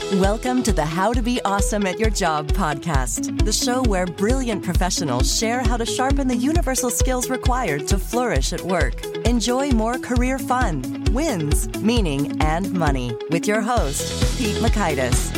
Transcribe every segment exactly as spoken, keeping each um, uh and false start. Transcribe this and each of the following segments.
Welcome to the How to Be Awesome at Your Job podcast, the show where brilliant professionals share how to sharpen the universal skills required to flourish at work. Enjoy more career fun, wins, meaning, and money with your host, Pete Mockaitis.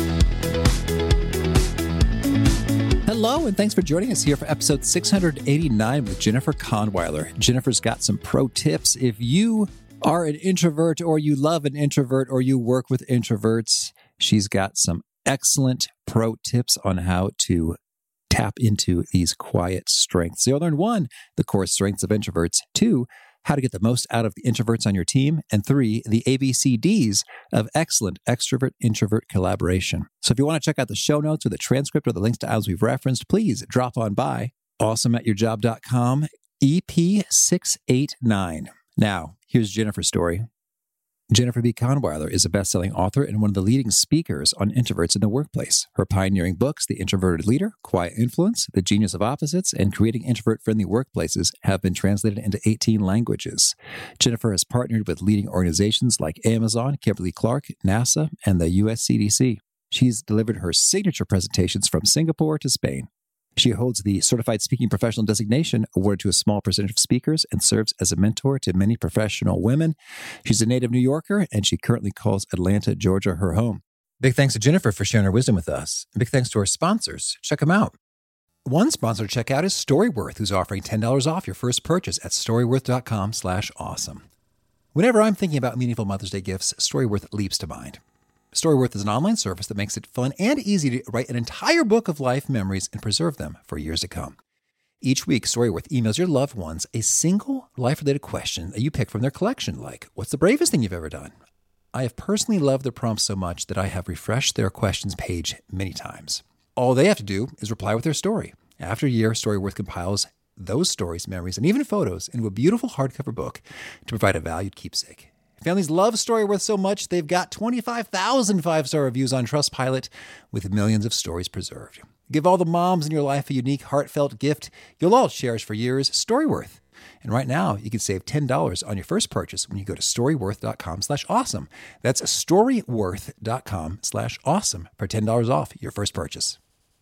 Hello, and thanks for joining us here for episode six hundred eighty-nine with Jennifer Kahnweiler. Jennifer's got some pro tips. If you are an introvert, or you love an introvert, or you work with introverts, she's got some excellent pro tips on how to tap into these quiet strengths. So you'll learn one, the core strengths of introverts, two, how to get the most out of the introverts on your team, and three, the A B C Ds of excellent extrovert-introvert collaboration. So if you want to check out the show notes or the transcript or the links to items we've referenced, please drop on by awesome at your job dot com, E P six eighty-nine. Now, here's Jennifer's story. Jennifer B. Kahnweiler is a best-selling author and one of the leading speakers on introverts in the workplace. Her pioneering books, The Introverted Leader, Quiet Influence, The Genius of Opposites, and Creating Introvert-Friendly Workplaces have been translated into eighteen languages. Jennifer has partnered with leading organizations like Amazon, Kimberly-Clark, NASA, and the U S C D C. She's delivered her signature presentations from Singapore to Spain. She holds the Certified Speaking Professional designation awarded to a small percentage of speakers and serves as a mentor to many professional women. She's a native New Yorker, and she currently calls Atlanta, Georgia, her home. Big thanks to Jennifer for sharing her wisdom with us. And big thanks to our sponsors. Check them out. One sponsor to check out is Storyworth, who's offering ten dollars off your first purchase at storyworth.com slash awesome. Whenever I'm thinking about meaningful Mother's Day gifts, Storyworth leaps to mind. Storyworth is an online service that makes it fun and easy to write an entire book of life memories and preserve them for years to come. Each week, Storyworth emails your loved ones a single life-related question that you pick from their collection, like, what's the bravest thing you've ever done? I have personally loved the prompts so much that I have refreshed their questions page many times. All they have to do is reply with their story. After a year, Storyworth compiles those stories, memories, and even photos into a beautiful hardcover book to provide a valued keepsake. Families love Storyworth so much, they've got twenty-five thousand five-star reviews on Trustpilot with millions of stories preserved. Give all the moms in your life a unique, heartfelt gift you'll all cherish for years, Storyworth. And right now, you can save ten dollars on your first purchase when you go to storyworth.com slash awesome. That's storyworth.com slash awesome for ten dollars off your first purchase.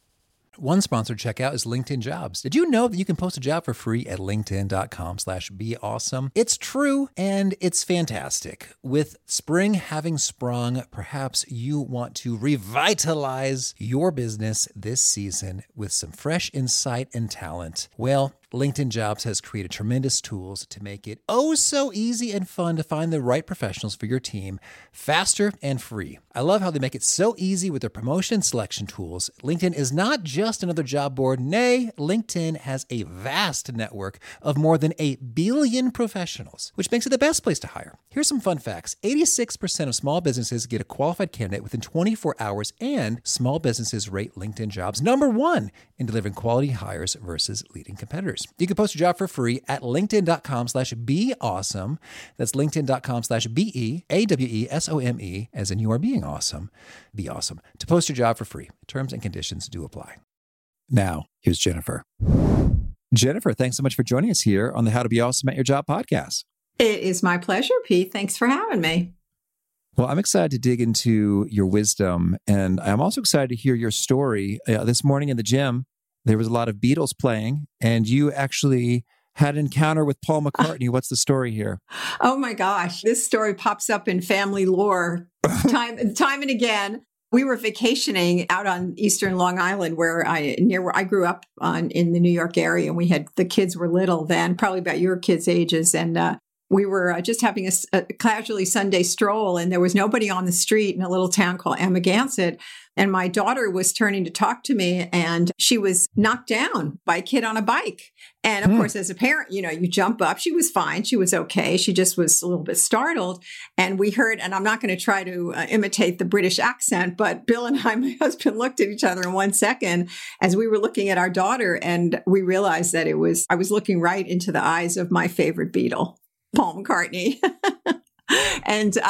One sponsored checkout is LinkedIn Jobs. Did you know that you can post a job for free at linkedin.com slash be awesome? It's true, and it's fantastic. With spring having sprung, perhaps you want to revitalize your business this season with some fresh insight and talent. Well, LinkedIn Jobs has created tremendous tools to make it oh so easy and fun to find the right professionals for your team faster and free. I love how they make it so easy with their promotion selection tools. LinkedIn is not just another job board. Nay, LinkedIn has a vast network of more than a billion professionals, which makes it the best place to hire. Here's some fun facts. eighty-six percent of small businesses get a qualified candidate within twenty-four hours, and small businesses rate LinkedIn Jobs number one in delivering quality hires versus leading competitors. You can post your job for free at linkedin.com slash be awesome. That's linkedin.com slash B-E, A-W-E-S-O-M-E, as in you are being awesome. Be awesome. To post your job for free. Terms and conditions do apply. Now, here's Jennifer. Jennifer, thanks so much for joining us here on the How to Be Awesome at Your Job podcast. It is my pleasure, Pete. Thanks for having me. Well, I'm excited to dig into your wisdom, and I'm also excited to hear your story. Uh, this morning in the gym, there was a lot of Beatles playing, and you actually had an encounter with Paul McCartney. What's the story here? Oh my gosh, this story pops up in family lore time, time and again. We were vacationing out on Eastern Long Island, where I near where I grew up on in the New York area, and we had the kids were little then, probably about your kids' ages, and uh, we were uh, just having a, a casually Sunday stroll, and there was nobody on the street in a little town called Amagansett. And my daughter was turning to talk to me, and she was knocked down by a kid on a bike. And of mm. course, as a parent, you know, you jump up. She was fine. She was okay. She just was a little bit startled. And we heard, and I'm not going to try to uh, imitate the British accent, but Bill and I, my husband, looked at each other in one second as we were looking at our daughter. And we realized that it was, I was looking right into the eyes of my favorite Beatle, Paul McCartney. And uh,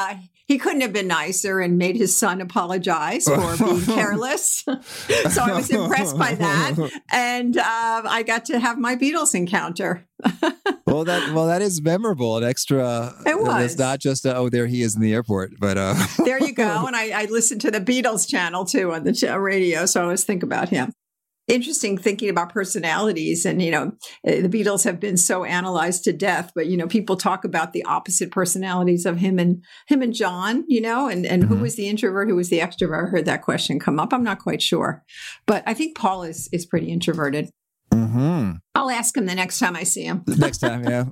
he couldn't have been nicer and made his son apologize for being careless. So I was impressed by that. And uh, I got to have my Beatles encounter. well, that well, that is memorable. An extra. It was. It's not just a, oh, there he is in the airport, but uh... there you go. And I, I listened to the Beatles channel too on the ch- radio, so I always think about him. Interesting thinking about personalities, and you know, the Beatles have been so analyzed to death. But you know, people talk about the opposite personalities of him and him and John. You know, and and mm-hmm. who was the introvert, who was the extrovert? I heard that question come up. I'm not quite sure, but I think Paul is is pretty introverted. Mm-hmm. I'll ask him the next time I see him. Next time, yeah.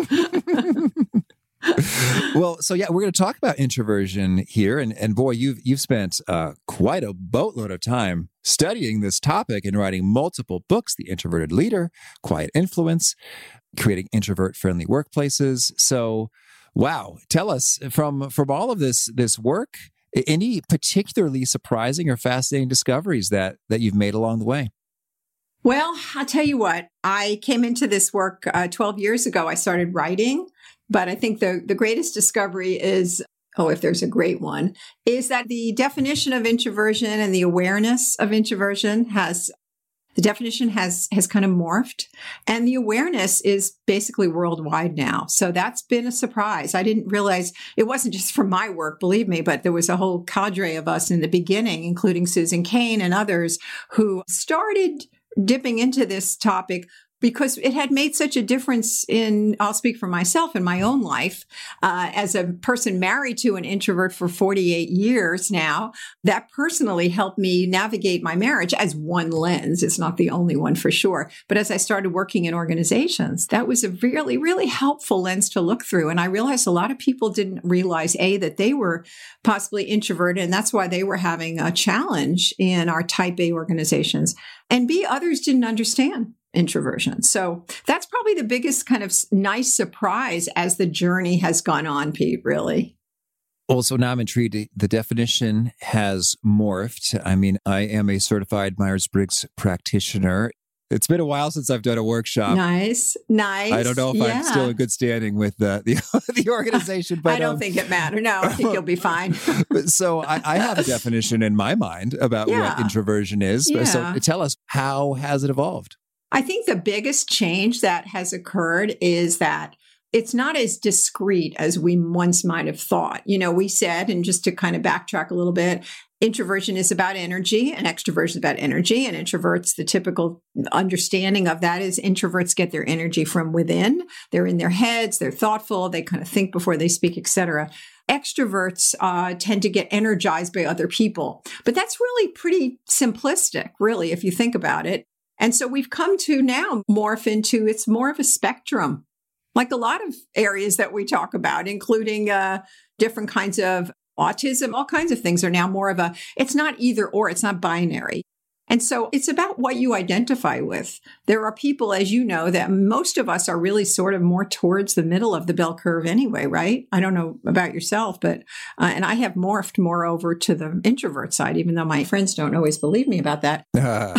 Well, so yeah, we're going to talk about introversion here, and and boy, you've you've spent uh, quite a boatload of time studying this topic and writing multiple books: The Introverted Leader, Quiet Influence, Creating Introvert-Friendly Workplaces. So, wow, tell us from from all of this this work, any particularly surprising or fascinating discoveries that that you've made along the way? Well, I'll tell you what, I came into this work uh, twelve years ago. I started writing, but I think the, the greatest discovery is, oh, if there's a great one, is that the definition of introversion and the awareness of introversion has, the definition has, has kind of morphed, and the awareness is basically worldwide now. So that's been a surprise. I didn't realize it wasn't just from my work, believe me, but there was a whole cadre of us in the beginning, including Susan Cain and others, who started dipping into this topic because it had made such a difference in, I'll speak for myself in my own life, uh, as a person married to an introvert for forty-eight years now, that personally helped me navigate my marriage as one lens. It's not the only one for sure. But as I started working in organizations, that was a really, really helpful lens to look through. And I realized a lot of people didn't realize, A, that they were possibly introverted, and that's why they were having a challenge in our type A organizations. And B, others didn't understand introversion. So that's probably the biggest kind of nice surprise as the journey has gone on, Pete, really. Well, so now I'm intrigued. The definition has morphed. I mean, I am a certified Myers-Briggs practitioner. It's been a while since I've done a workshop. Nice, nice. I don't know if yeah. I'm still in good standing with the the, the organization, but I don't um, think it matters. No, I think you'll be fine. So I, I have a definition in my mind about yeah. what introversion is. Yeah. So tell us, how has it evolved? I think the biggest change that has occurred is that it's not as discrete as we once might have thought. You know, we said, and just to kind of backtrack a little bit, introversion is about energy and extroversion is about energy. And introverts, the typical understanding of that is introverts get their energy from within. They're in their heads, they're thoughtful, they kind of think before they speak, et cetera. Extroverts uh, tend to get energized by other people. But that's really pretty simplistic, really, if you think about it. And so we've come to now morph into, it's more of a spectrum, like a lot of areas that we talk about, including uh, different kinds of autism, all kinds of things are now more of a, it's not either or, it's not binary. And so it's about what you identify with. There are people, as you know, that most of us are really sort of more towards the middle of the bell curve anyway, right? I don't know about yourself, but, uh, and I have morphed more over to the introvert side, even though my friends don't always believe me about that. Uh.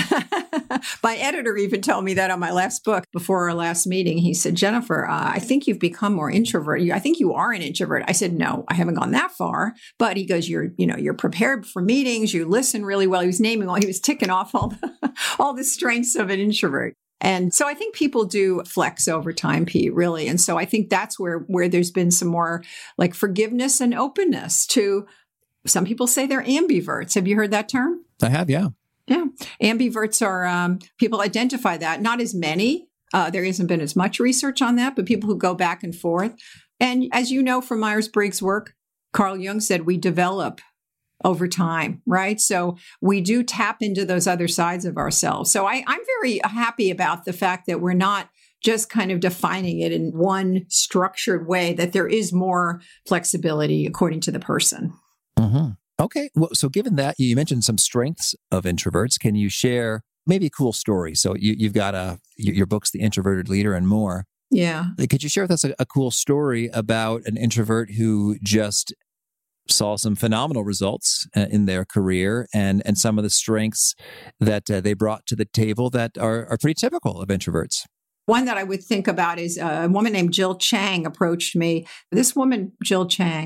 My editor even told me that on my last book before our last meeting. He said, Jennifer, uh, I think you've become more introvert. I think you are an introvert. I said, no, I haven't gone that far. But he goes, you're, you know, you're prepared for meetings. You listen really well. He was naming all, he was ticking off all the, all the strengths of an introvert. And so I think people do flex over time, Pete, really. And so I think that's where, where there's been some more like forgiveness and openness to, some people say they're ambiverts. Have you heard that term? I have, yeah. Yeah. Ambiverts are, um, people identify that, not as many. Uh, there hasn't been as much research on that, but people who go back and forth. And as you know from Myers-Briggs work, Carl Jung said we develop over time, right? So we do tap into those other sides of ourselves. So I, I'm very happy about the fact that we're not just kind of defining it in one structured way, that there is more flexibility according to the person. Mm-hmm. Okay. Well, so given that, you mentioned some strengths of introverts. Can you share maybe a cool story? So you, you've got a, your book's The Introverted Leader and more. Yeah. Could you share with us a, a cool story about an introvert who just saw some phenomenal results uh, in their career and, and some of the strengths that uh, they brought to the table that are, are pretty typical of introverts? One that I would think about is a woman named Jill Chang approached me. This woman, Jill Chang,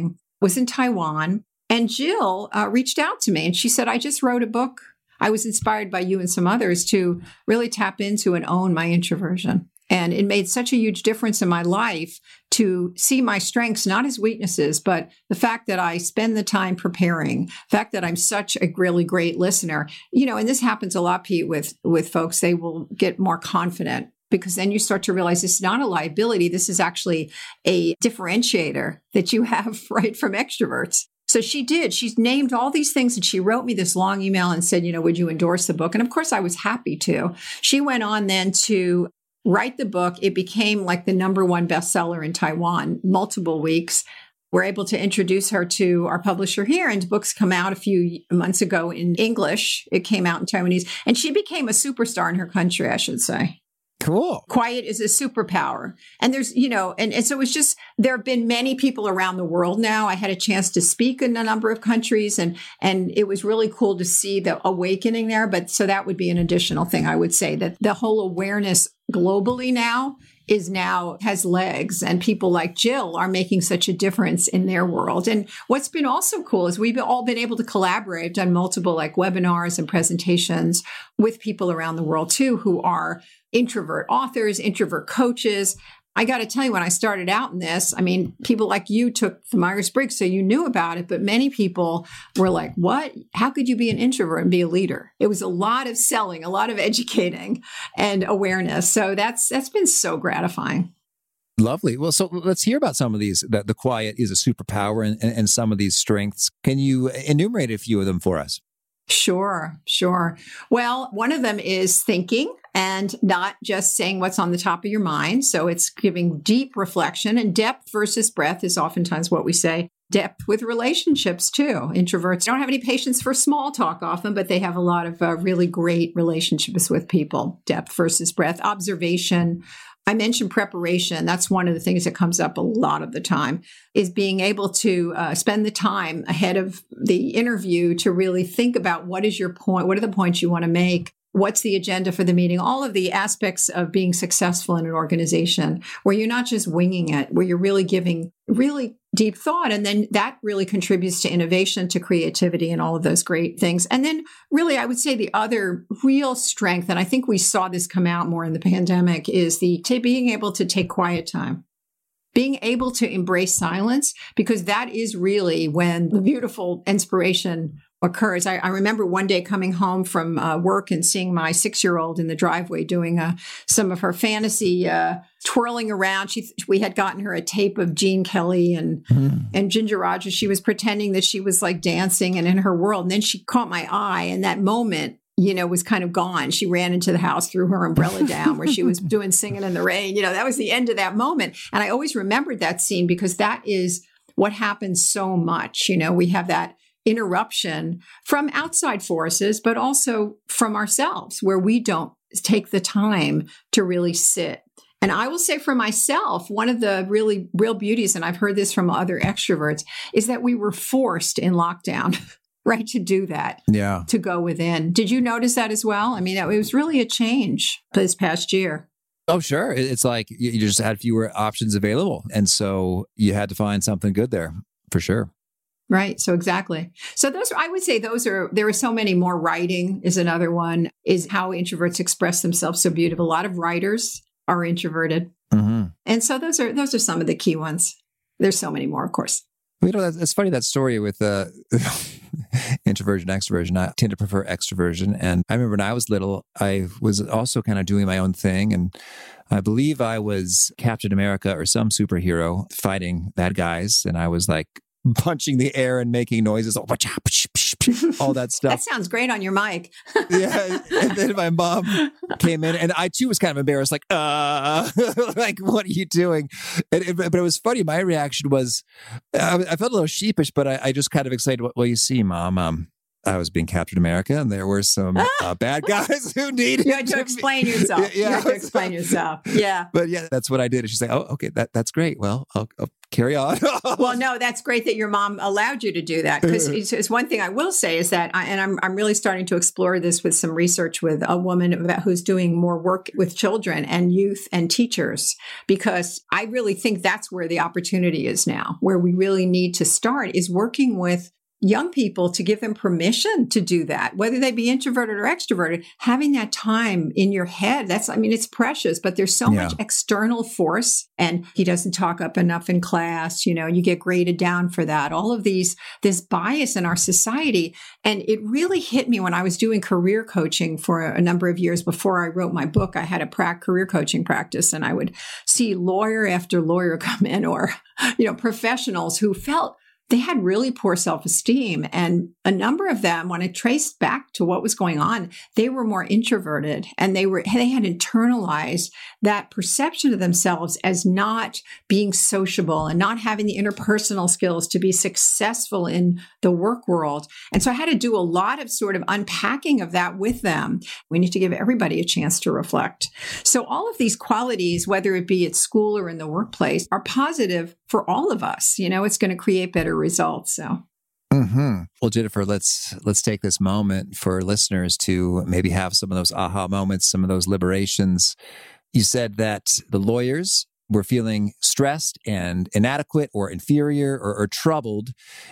was in Taiwan. And Jill uh, reached out to me and she said, I just wrote a book. I was inspired by you and some others to really tap into and own my introversion. And it made such a huge difference in my life to see my strengths, not as weaknesses, but the fact that I spend the time preparing, the fact that I'm such a really great listener. You know, and this happens a lot, Pete, with, with folks. They will get more confident because then you start to realize it's not a liability. This is actually a differentiator that you have, right, from extroverts. So she did. She's named all these things and she wrote me this long email and said, you know, would you endorse the book? And of course, I was happy to. She went on then to write the book. It became like the number one bestseller in Taiwan, multiple weeks. We're able to introduce her to our publisher here, and the book's come out a few months ago in English. It came out in Taiwanese, and she became a superstar in her country, I should say. Cool. Quiet is a superpower. And there's, you know, and, and so it's just, there have been many people around the world now. I had a chance to speak in a number of countries and, and it was really cool to see the awakening there. But so that would be an additional thing I would say, that the whole awareness globally now is now has legs, and people like Jill are making such a difference in their world. And what's been also cool is we've all been able to collaborate, done multiple like webinars and presentations with people around the world too, who are introvert authors, introvert coaches. I got to tell you, when I started out in this, I mean, people like you took the Myers-Briggs, so you knew about it, but many people were like, what? How could you be an introvert and be a leader? It was a lot of selling, a lot of educating and awareness. So that's that's been so gratifying. Lovely. Well, so let's hear about some of these, that the quiet is a superpower and, and, and some of these strengths. Can you enumerate a few of them for us? Sure, sure. Well, one of them is thinking and not just saying what's on the top of your mind. So it's giving deep reflection, and depth versus breadth is oftentimes what we say. Depth with relationships too. Introverts don't have any patience for small talk often, but they have a lot of uh, really great relationships with people. Depth versus breadth. Observation. I mentioned preparation. That's one of the things that comes up a lot of the time, is being able to uh, spend the time ahead of the interview to really think about what is your point, what are the points you want to make, what's the agenda for the meeting, all of the aspects of being successful in an organization where you're not just winging it, where you're really giving really deep thought. And then that really contributes to innovation, to creativity, and all of those great things. And then really, I would say the other real strength, and I think we saw this come out more in the pandemic, is the t- being able to take quiet time. Being able to embrace silence, because that is really when the beautiful inspiration occurs. I, I remember one day coming home from uh, work and seeing my six-year-old in the driveway doing uh, some of her fantasy uh, twirling around. She, we had gotten her a tape of Gene Kelly and mm. and Ginger Rogers. She was pretending that she was like dancing and in her world. And then she caught my eye, and that moment, you know, was kind of gone. She ran into the house, threw her umbrella down where she was doing Singing in the Rain. You know, that was the end of that moment. And I always remembered that scene because that is what happens so much. You know, we have that interruption from outside forces, but also from ourselves, where we don't take the time to really sit. And I will say for myself, one of the really real beauties, and I've heard this from other extroverts, is that we were forced in lockdown, right, to do that, yeah, to go within. Did you notice that as well? I mean, it was really a change this past year. Oh, sure. It's like you just had fewer options available. And so you had to find something good there, for sure. Right. So exactly. So those, I would say those are, there are so many more. Writing is another one, is how introverts express themselves so beautiful. A lot of writers are introverted. Mm-hmm. And so those are, those are some of the key ones. There's so many more, of course. You know, that's, that's funny, that story with uh, introversion, extroversion. I tend to prefer extroversion. And I remember when I was little, I was also kind of doing my own thing. And I believe I was Captain America or some superhero fighting bad guys. And I was like, punching the air and making noises, all that stuff. That sounds great on your mic. Yeah. And then my mom came in, and I too was kind of embarrassed, like, uh, like, what are you doing? And, it, but it was funny. My reaction was, I, I felt a little sheepish, but I, I just kind of excited, well, you see, Mom, um, I was being Captain America, and there were some uh, bad guys who needed You had to explain yourself. Yeah, you had to explain yourself. Yeah. But yeah, that's what I did. And she's like, "Oh, okay, that that's great. Well, I'll, I'll carry on." Well, no, that's great that your mom allowed you to do that. Because it's, it's one thing I will say is that, I, and I'm I'm really starting to explore this with some research with a woman about who's doing more work with children and youth and teachers, because I really think that's where the opportunity is now, where we really need to start is working with young people to give them permission to do that, whether they be introverted or extroverted, having that time in your head. That's, I mean, it's precious, but there's so Yeah. much external force, and he doesn't talk up enough in class. You know, you get graded down for that. All of these, this bias in our society. And it really hit me when I was doing career coaching for a number of years before I wrote my book. I had a pra- career coaching practice, and I would see lawyer after lawyer come in, or, you know, professionals who felt they had really poor self-esteem. And a number of them, when I traced back to what was going on, they were more introverted, and they were, they had internalized that perception of themselves as not being sociable and not having the interpersonal skills to be successful in the work world. And so I had to do a lot of sort of unpacking of that with them. We need to give everybody a chance to reflect. So all of these qualities, whether it be at school or in the workplace, are positive for all of us. You know, it's going to create better results. So. Mm-hmm. Well, Jennifer, let's let's take this moment for listeners to maybe have some of those aha moments, some of those liberations. You said that the lawyers were feeling stressed and inadequate or inferior or, or troubled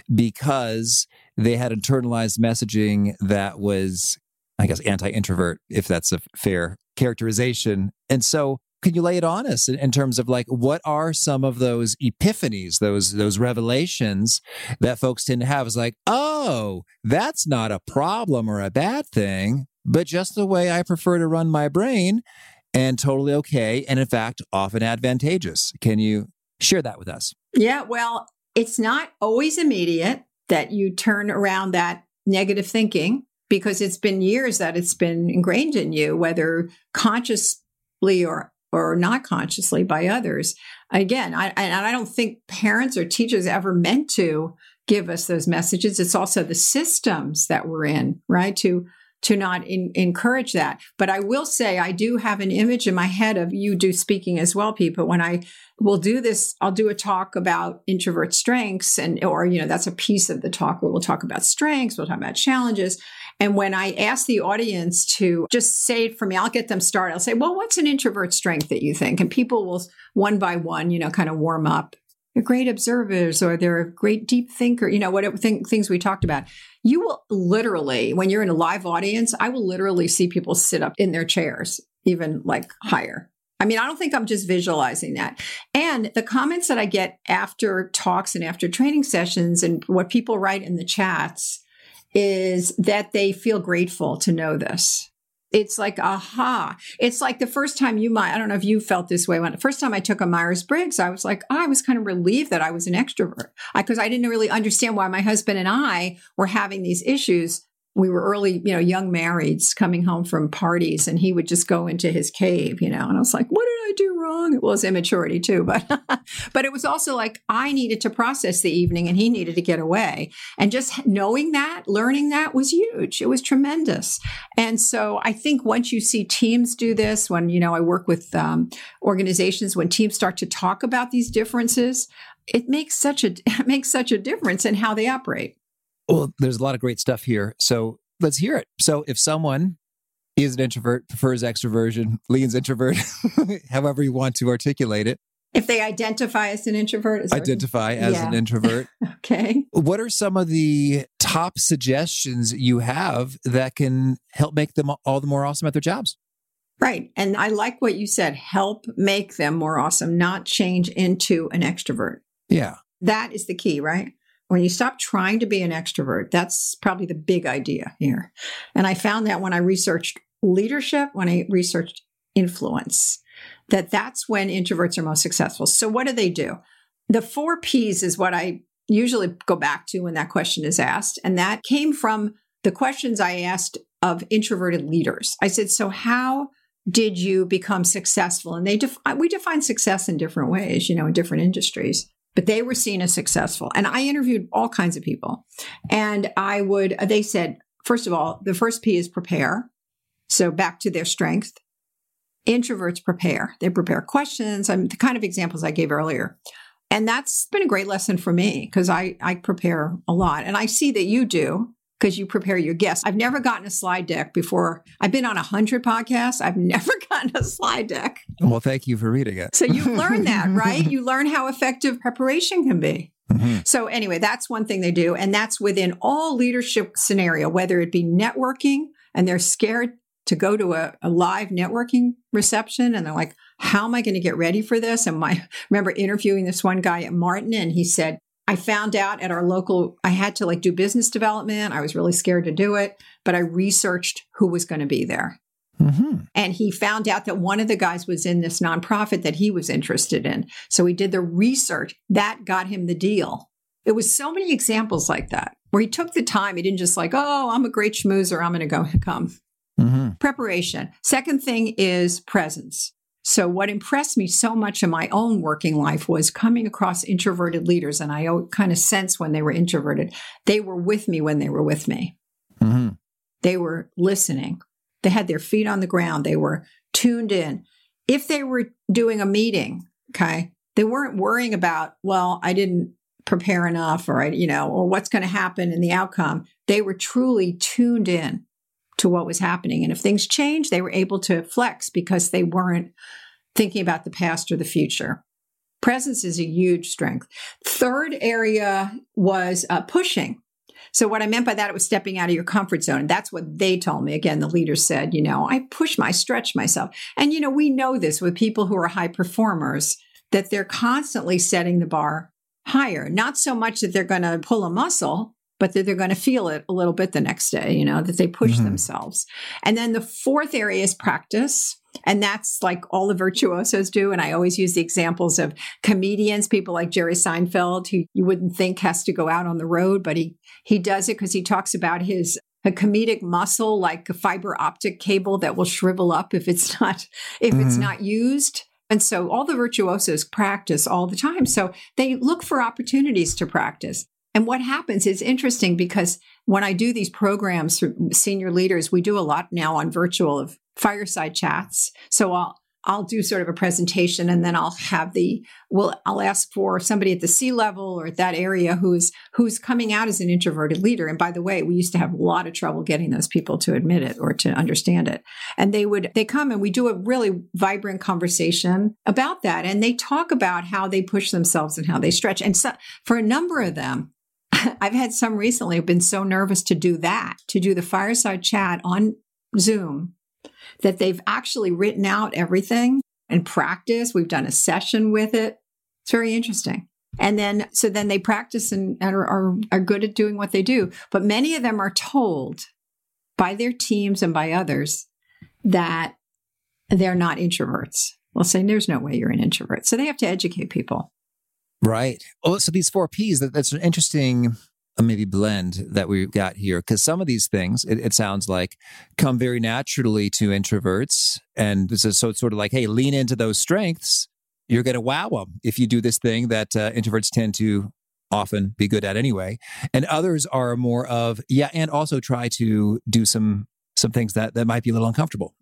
because they had internalized messaging that was, I guess, anti-introvert, if that's a fair characterization. And so can you lay it on us in, in terms of like, what are some of those epiphanies, those those revelations that folks tend to have? Is like, oh, that's not a problem or a bad thing, but just the way I prefer to run my brain, and totally okay, and in fact, often advantageous. Can you share that with us? Yeah, well, it's not always immediate that you turn around that negative thinking, because it's been years that it's been ingrained in you, whether consciously or or not consciously by others. Again, I, and I don't think parents or teachers ever meant to give us those messages. It's also the systems that we're in, right? To to not in, encourage that. But I will say, I do have an image in my head of you do speaking as well, Pete. But when I will do this, I'll do a talk about introvert strengths, and, or, you know, that's a piece of the talk where we'll talk about strengths, we'll talk about challenges. And when I ask the audience to just say it for me, I'll get them started. I'll say, well, what's an introvert strength that you think? And people will one by one, you know, kind of warm up. They're great observers, or they're a great deep thinker, you know, whatever th- things we talked about. You will literally, when you're in a live audience, I will literally see people sit up in their chairs, even like higher. I mean, I don't think I'm just visualizing that. And the comments that I get after talks and after training sessions, and what people write in the chats, is that they feel grateful to know this. It's like, aha. It's like the first time you might, I don't know if you felt this way. When the first time I took a Myers-Briggs, I was like, oh, I was kind of relieved that I was an extrovert, because I, I didn't really understand why my husband and I were having these issues. We were early, you know, young marrieds coming home from parties, and he would just go into his cave, you know, and I was like, what did I do wrong? It was immaturity too, but, but it was also like I needed to process the evening and he needed to get away. And just knowing that, learning that was huge. It was tremendous. And so I think once you see teams do this, when, you know, I work with um, organizations, when teams start to talk about these differences, it makes such a, it makes such a difference in how they operate. Well, there's a lot of great stuff here. So let's hear it. So if someone is an introvert, prefers extroversion, leans introvert, however you want to articulate it. If they identify as an introvert. Identify as yeah. an introvert. Okay. What are some of the top suggestions you have that can help make them all the more awesome at their jobs? Right. And I like what you said, help make them more awesome, not change into an extrovert. Yeah. That is the key, right? When you stop trying to be an extrovert, that's probably the big idea here. And I found that when I researched leadership, when I researched influence, that that's when introverts are most successful. So what do they do? The four P's is what I usually go back to when that question is asked. And that came from the questions I asked of introverted leaders. I said, so how did you become successful? And they def- we define success in different ways, you know, in different industries. but they were seen as successful. And I interviewed all kinds of people. And I would, they said, first of all, the first P is prepare. So back to their strength. Introverts prepare. They prepare questions. I'm the kind of examples I gave earlier. And that's been a great lesson for me because I, I prepare a lot. And I see that you do because you prepare your guests. I've never gotten a slide deck before. I've been on a hundred podcasts. I've never gotten a slide deck. Well, thank you for reading it. So you learn that, right? You learn how effective preparation can be. Mm-hmm. So anyway, that's one thing they do. And that's within all leadership scenario, whether it be networking and they're scared to go to a, a live networking reception. And they're like, how am I going to get ready for this? And my, I remember interviewing this one guy at Martin, and he said, I found out at our local, I had to like do business development. I was really scared to do it, but I researched who was going to be there. Mm-hmm. And he found out that one of the guys was in this nonprofit that he was interested in. So he did the research. That got him the deal. It was so many examples like that, where he took the time. He didn't just like, oh, I'm a great schmoozer, I'm going to go come. Mm-hmm. Preparation. Second thing is presence. So what impressed me so much in my own working life was coming across introverted leaders. And I kind of sense when they were introverted, they were with me when they were with me. Mm-hmm. They were listening. They had their feet on the ground. They were tuned in. If they were doing a meeting, okay, they weren't worrying about, well, I didn't prepare enough, or I, you know, or what's going to happen in the outcome. They were truly tuned in to what was happening. And if things changed, they were able to flex because they weren't thinking about the past or the future. Presence is a huge strength. Third area was uh, pushing. So what I meant by that, it was stepping out of your comfort zone. And that's what they told me. Again, the leader said, you know, I push my, stretch myself. And, you know, we know this with people who are high performers, that they're constantly setting the bar higher. Not so much that they're going to pull a muscle, but that they're going to feel it a little bit the next day, you know, that they push mm-hmm. themselves. And then the fourth area is practice. And that's like all the virtuosos do. And I always use the examples of comedians, people like Jerry Seinfeld, who you wouldn't think has to go out on the road, but he, he does it because he talks about his a comedic muscle, like a fiber optic cable that will shrivel up if it's not, if mm-hmm. it's not used. And so all the virtuosos practice all the time. So they look for opportunities to practice. And what happens is interesting because when I do these programs for senior leaders, we do a lot now on virtual of fireside chats. So I'll I'll do sort of a presentation, and then I'll have the well, I'll ask for somebody at the C level or at that area who's who's coming out as an introverted leader. And by the way, we used to have a lot of trouble getting those people to admit it or to understand it. And they would they come and we do a really vibrant conversation about that. And they talk about how they push themselves and how they stretch. And so for a number of them, I've had some recently who've been so nervous to do that, to do the fireside chat on Zoom, that they've actually written out everything and practice. We've done a session with it. It's very interesting. And then, so then they practice and, and are, are, are good at doing what they do. But many of them are told by their teams and by others that they're not introverts. Well, saying there's no way you're an introvert. So they have to educate people. Right. Oh, so these four Ps, that, that's an interesting uh, maybe blend that we've got here. Because some of these things, it, it sounds like, come very naturally to introverts. And this is, so it's sort of like, hey, lean into those strengths. You're going to wow them if you do this thing that uh, introverts tend to often be good at anyway. And others are more of, yeah, and also try to do some some things that, that might be a little uncomfortable.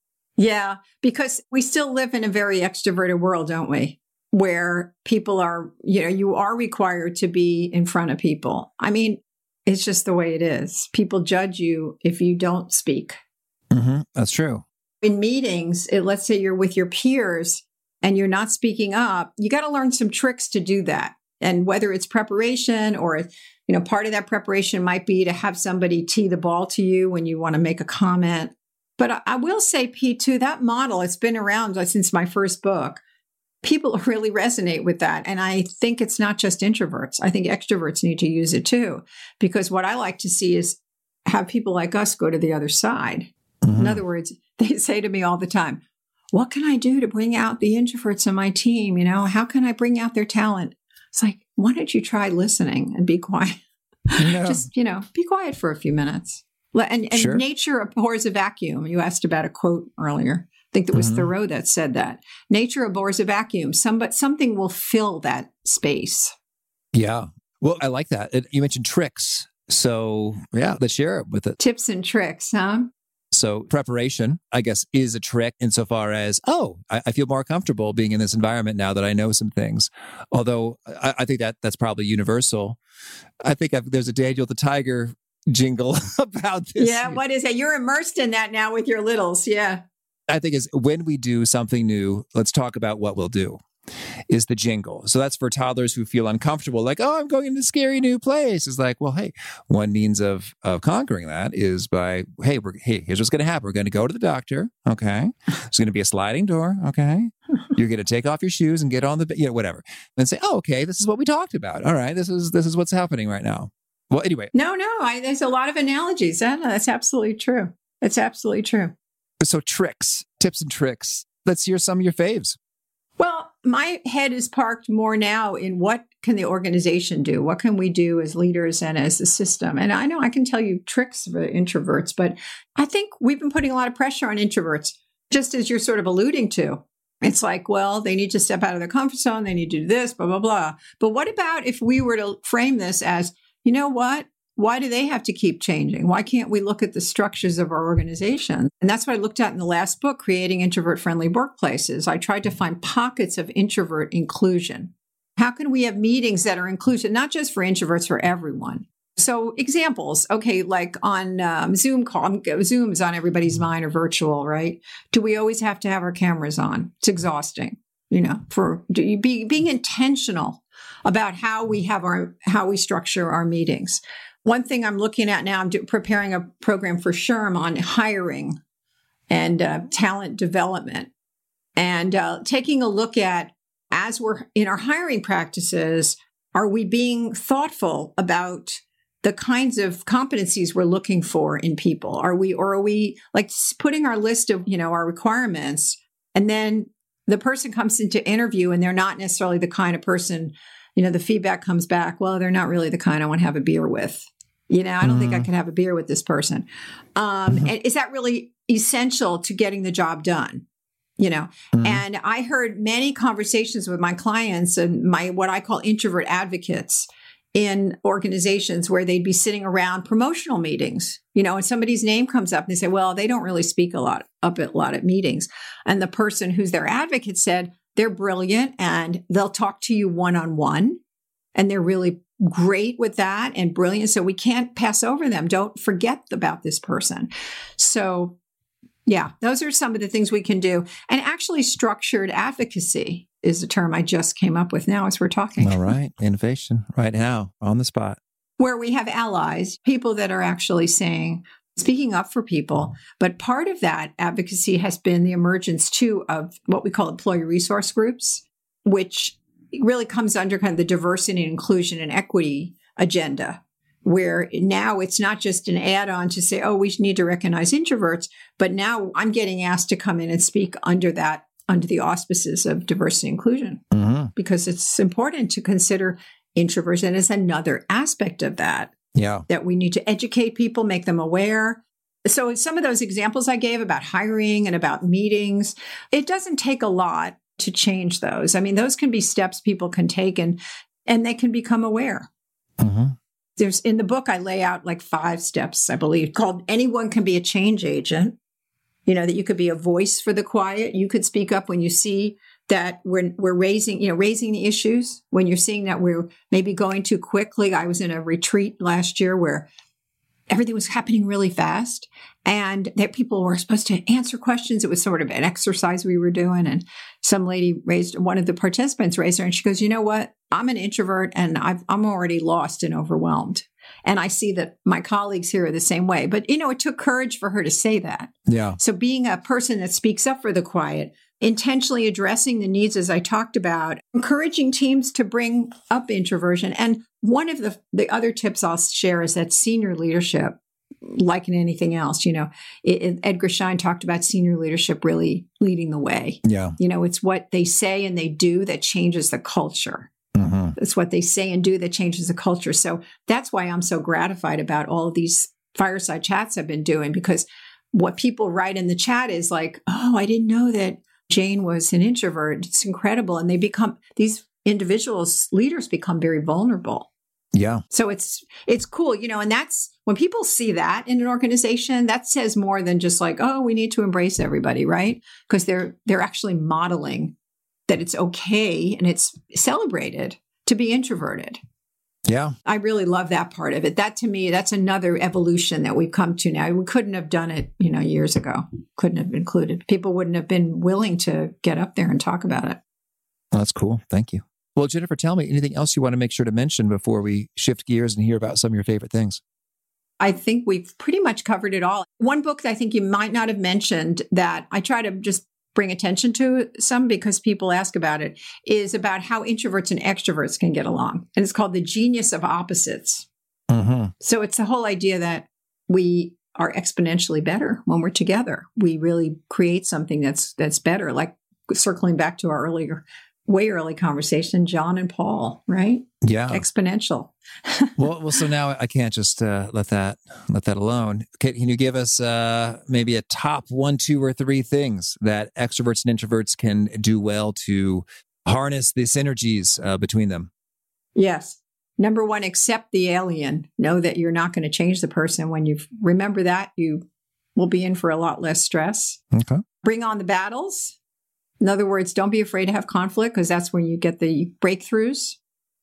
Yeah, because we still live in a very extroverted world, don't we? Where people are, you know, you are required to be in front of people. I mean, it's just the way it is. People judge you if you don't speak. Mm-hmm. That's true. In meetings, it, let's say you're with your peers and you're not speaking up, you got to learn some tricks to do that. And whether it's preparation or, you know, part of that preparation might be to have somebody tee the ball to you when you want to make a comment. But I, I will say, P two, that model, it's been around since my first book. People really resonate with that. And I think it's not just introverts. I think extroverts need to use it too. Because what I like to see is have people like us go to the other side. Mm-hmm. In other words, they say to me all the time, what can I do to bring out the introverts in my team? You know, how can I bring out their talent? It's like, why don't you try listening and be quiet? No. Just, you know, be quiet for a few minutes. And, and sure. Nature abhors a vacuum. You asked about a quote earlier. think it was Mhm. Thoreau that said that. Nature abhors a vacuum. Some, but something will fill that space. Yeah. Well, I like that. It, you mentioned tricks. So, yeah, let's share it with it. Tips and tricks, huh? So preparation, I guess, is a trick insofar as, oh, I, I feel more comfortable being in this environment now that I know some things. Although I, I think that that's probably universal. I think I've, there's a Daniel the Tiger jingle about this. Yeah, what is it? You're immersed in that now with your littles. Yeah. I think is when we do something new, let's talk about what we'll do. Is the jingle. So that's for toddlers who feel uncomfortable, like, oh, I'm going into a scary new place. It's like, well, hey, one means of of conquering that is by, hey, we're, hey, here's what's going to happen. We're going to go to the doctor. Okay. There's going to be a sliding door. Okay. You're going to take off your shoes and get on the, you know, whatever. And say, oh, okay, this is what we talked about. All right. This is, this is what's happening right now. Well, anyway. No, no, I, there's a lot of analogies. That, that's absolutely true. That's absolutely true. So tricks, tips and tricks. Let's hear some of your faves. Well, my head is parked more now in what can the organization do? What can we do as leaders and as the system? And I know I can tell you tricks for introverts, but I think we've been putting a lot of pressure on introverts, just as you're sort of alluding to. It's like, well, they need to step out of their comfort zone. They need to do this, blah, blah, blah. But what about if we were to frame this as, you know what? Why do they have to keep changing? Why can't we look at the structures of our organization? And that's what I looked at in the last book, Creating Introvert-Friendly Workplaces. I tried to find pockets of introvert inclusion. How can we have meetings that are inclusive, not just for introverts, for everyone? So examples, okay, like on um, Zoom call, Zoom is on everybody's mind or virtual, right? Do we always have to have our cameras on? It's exhausting, you know, for do you be, being intentional about how we have our, how we structure our meetings. One thing I'm looking at now, I'm do, preparing a program for SHRM on hiring and uh, talent development, and uh, taking a look at, as we're in our hiring practices, are we being thoughtful about the kinds of competencies we're looking for in people? Are we, or are we like putting our list of, you know, our requirements, and then the person comes into interview and they're not necessarily the kind of person, you know, the feedback comes back, well, they're not really the kind I want to have a beer with. You know, I don't mm-hmm. think I can have a beer with this person. Um, mm-hmm. And is that really essential to getting the job done? You know, mm-hmm. and I heard many conversations with my clients and my, what I call introvert advocates in organizations where they'd be sitting around promotional meetings, you know, and somebody's name comes up and they say, well, they don't really speak a lot up at a lot at meetings. And the person who's their advocate said, they're brilliant and they'll talk to you one-on-one, and they're really great with that and brilliant. So we can't pass over them. Don't forget about this person. So yeah, those are some of the things we can do. And actually structured advocacy is a term I just came up with now as we're talking. All right. Innovation right now on the spot. Where we have allies, people that are actually saying, speaking up for people. But part of that advocacy has been the emergence too of what we call employee resource groups, which really comes under kind of the diversity and inclusion and equity agenda, where now it's not just an add-on to say, oh, we need to recognize introverts, but now I'm getting asked to come in and speak under that, under the auspices of diversity and inclusion, mm-hmm. because it's important to consider introversion as another aspect of that. Yeah. That we need to educate people, make them aware. So some of those examples I gave about hiring and about meetings, it doesn't take a lot to change those. I mean, those can be steps people can take, and and they can become aware. Mm-hmm. There's in the book, I lay out like five steps, I believe, called Anyone Can Be a Change Agent. You know, that you could be a voice for the quiet. You could speak up when you see that we're we're raising, you know, raising the issues. When you're seeing that we're maybe going too quickly. I was in a retreat last year where everything was happening really fast, and that people were supposed to answer questions. It was sort of an exercise we were doing. And some lady raised, one of the participants raised her, and she goes, you know what? I'm an introvert and I've, I'm already lost and overwhelmed. And I see that my colleagues here are the same way. But, you know, it took courage for her to say that. Yeah. So being a person that speaks up for the quiet, intentionally addressing the needs, as I talked about, encouraging teams to bring up introversion. And one of the, the other tips I'll share is that senior leadership, like in anything else, you know, it, it, Edgar Schein talked about senior leadership really leading the way. Yeah. You know, it's what they say and they do that changes the culture. Mm-hmm. It's what they say and do that changes the culture. So that's why I'm so gratified about all of these fireside chats I've been doing, because what people write in the chat is like, oh, I didn't know that Jane was an introvert. It's incredible. And they become, these individuals, leaders become very vulnerable. Yeah. So it's, it's cool, you know, and that's when people see that in an organization, that says more than just like, oh, we need to embrace everybody, right? Because they're, they're actually modeling that it's okay and it's celebrated to be introverted. Yeah. I really love that part of it. That to me, that's another evolution that we've come to now. We couldn't have done it, you know, years ago. Couldn't have included. People wouldn't have been willing to get up there and talk about it. Well, that's cool. Thank you. Well, Jennifer, tell me anything else you want to make sure to mention before we shift gears and hear about some of your favorite things. I think we've pretty much covered it all. One book that I think you might not have mentioned that I try to just bring attention to some because people ask about it is about how introverts and extroverts can get along. And it's called The Genius of Opposites. Mm-hmm. So it's the whole idea that we are exponentially better when we're together. We really create something that's that's better, like circling back to our earlier way early conversation, John and Paul, right? Yeah. Exponential. well, well, so now I can't just uh, let that let that alone. Can, can you give us uh, maybe a top one, two, or three things that extroverts and introverts can do well to harness the synergies uh, between them? Yes. Number one, accept the alien. Know that you're not going to change the person. When you remember that, you will be in for a lot less stress. Okay. Bring on the battles. In other words, don't be afraid to have conflict because that's when you get the breakthroughs.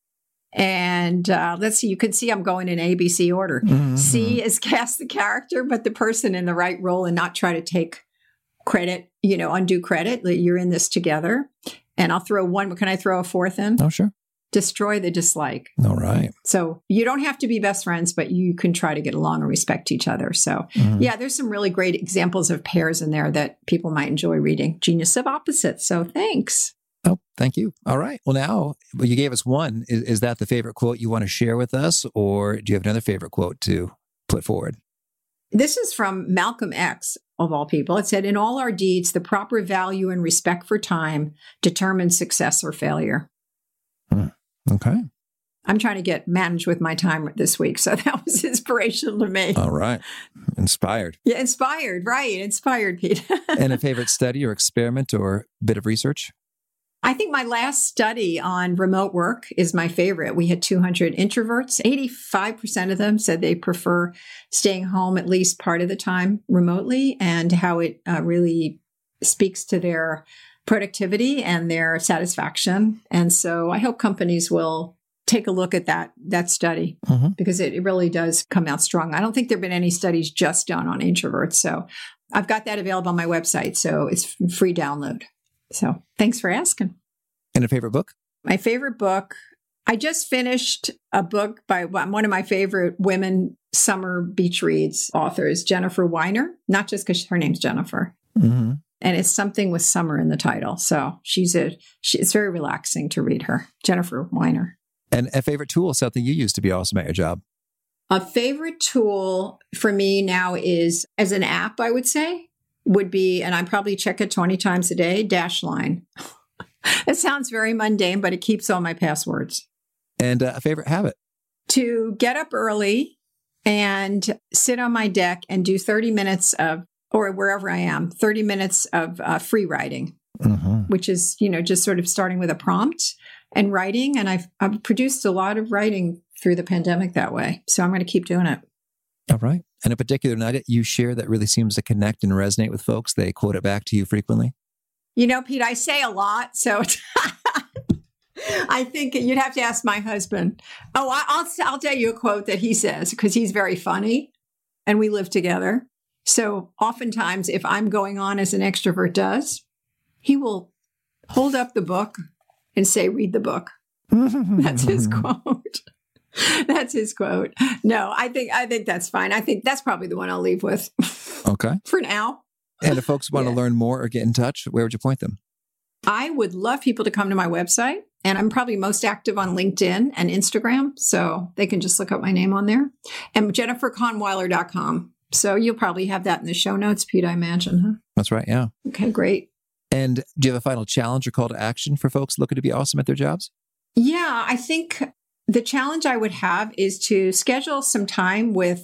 And uh, let's see, you can see I'm going in A B C order. Mm-hmm. C is cast the character, but the person in the right role and not try to take credit, you know, undue credit. You're in this together. And I'll throw one. Can I throw a fourth in? Oh, sure. Destroy the dislike. All right. So you don't have to be best friends, but you can try to get along and respect each other. So mm-hmm. yeah, there's some really great examples of pairs in there that people might enjoy reading. Genius of Opposites. So thanks. Oh, thank you. All right. Well, now well, you gave us one. Is, is that the favorite quote you want to share with us? Or do you have another favorite quote to put forward? This is from Malcolm X, of all people. It said, in all our deeds, the proper value and respect for time determines success or failure. Hmm. Okay. I'm trying to get managed with my time this week. So that was inspirational to me. All right. Inspired. Yeah, inspired. Right. Inspired, Pete. And a favorite study or experiment or bit of research? I think my last study on remote work is my favorite. We had two hundred introverts. eighty-five percent of them said they prefer staying home at least part of the time remotely, and how it uh, really speaks to their productivity and their satisfaction. And so I hope companies will take a look at that that study mm-hmm. because it, it really does come out strong. I don't think there have been any studies just done on introverts. So I've got that available on my website. So it's free download. So thanks for asking. And a favorite book? My favorite book, I just finished a book by one of my favorite women summer beach reads authors, Jennifer Weiner, not just because her name's Jennifer. Mm-hmm. And it's something with summer in the title. So she's a, she, it's very relaxing to read her, Jennifer Weiner. And a favorite tool, something you use to be awesome at your job? A favorite tool for me now is, as an app, I would say, would be, and I probably check it twenty times a day, Dashline. It sounds very mundane, but it keeps all my passwords. And uh, a favorite habit? To get up early and sit on my deck and do thirty minutes of, or wherever I am, thirty minutes of uh, free writing, mm-hmm. which is, you know, just sort of starting with a prompt and writing. And I've, I've produced a lot of writing through the pandemic that way. So I'm going to keep doing it. All right. And a particular nugget you share that really seems to connect and resonate with folks, they quote it back to you frequently? You know, Pete, I say a lot, so I think you'd have to ask my husband. Oh, I, I'll I'll tell you a quote that he says, because he's very funny and we live together. So oftentimes, if I'm going on as an extrovert does, he will hold up the book and say, read the book. That's his quote. That's his quote. No, I think I think that's fine. I think that's probably the one I'll leave with. Okay. For now. And if folks want yeah. to learn more or get in touch, where would you point them? I would love people to come to my website. And I'm probably most active on LinkedIn and Instagram. So they can just look up my name on there. And jennifer kahnweiler dot com. So you'll probably have that in the show notes, Pete, I imagine, huh? That's right, yeah. Okay, great. And do you have a final challenge or call to action for folks looking to be awesome at their jobs? Yeah, I think the challenge I would have is to schedule some time with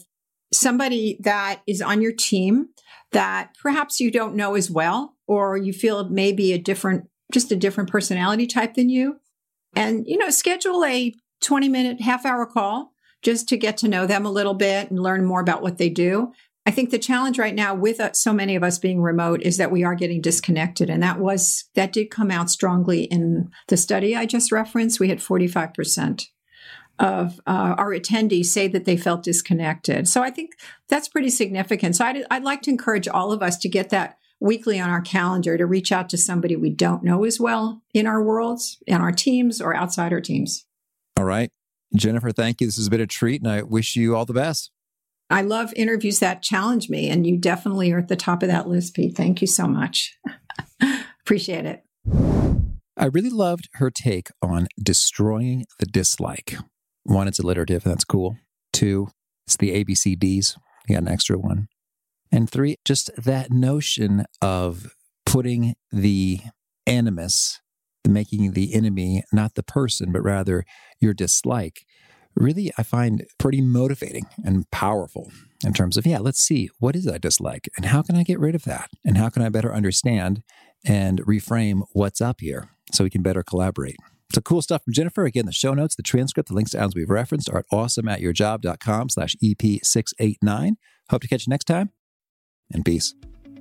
somebody that is on your team that perhaps you don't know as well, or you feel maybe a different, just a different personality type than you. And, you know, schedule a twenty minute, half hour call just to get to know them a little bit and learn more about what they do. I think the challenge right now with uh, so many of us being remote is that we are getting disconnected. And that was, that did come out strongly in the study I just referenced. We had forty-five percent of uh, our attendees say that they felt disconnected. So I think that's pretty significant. So I'd, I'd like to encourage all of us to get that weekly on our calendar to reach out to somebody we don't know as well in our worlds, in our teams, or outside our teams. All right. Jennifer, thank you. This has been a treat, and I wish you all the best. I love interviews that challenge me, and you definitely are at the top of that list, Pete. Thank you so much. Appreciate it. I really loved her take on destroying the dislike. One, it's alliterative, and that's cool. Two, it's the A B C Ds. You got an extra one. And three, just that notion of putting the animus, making the enemy not the person, but rather your dislike, really, I find pretty motivating and powerful in terms of, yeah, let's see, what is it I dislike? And how can I get rid of that? And how can I better understand and reframe what's up here so we can better collaborate? So cool stuff from Jennifer. Again, the show notes, the transcript, the links to items we've referenced are at awesomeatyourjob.com slash EP six eighty-nine. Hope to catch you next time, and peace.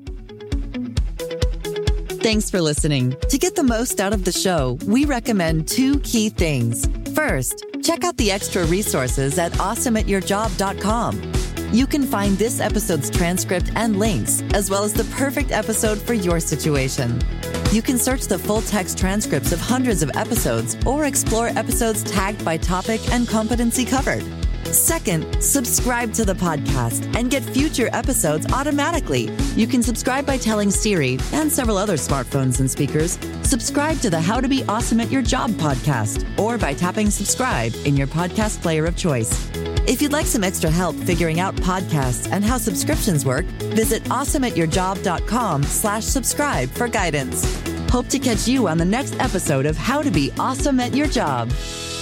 Thanks for listening. To get the most out of the show, we recommend two key things. First, check out the extra resources at awesome at your job dot com. You can find this episode's transcript and links, as well as the perfect episode for your situation. You can search the full text transcripts of hundreds of episodes or explore episodes tagged by topic and competency covered. Second, subscribe to the podcast and get future episodes automatically. You can subscribe by telling Siri and several other smartphones and speakers, subscribe to the How to Be Awesome at Your Job podcast, or by tapping subscribe in your podcast player of choice. If you'd like some extra help figuring out podcasts and how subscriptions work, visit awesome at your job dot com slash subscribe for guidance. Hope to catch you on the next episode of How to Be Awesome at Your Job.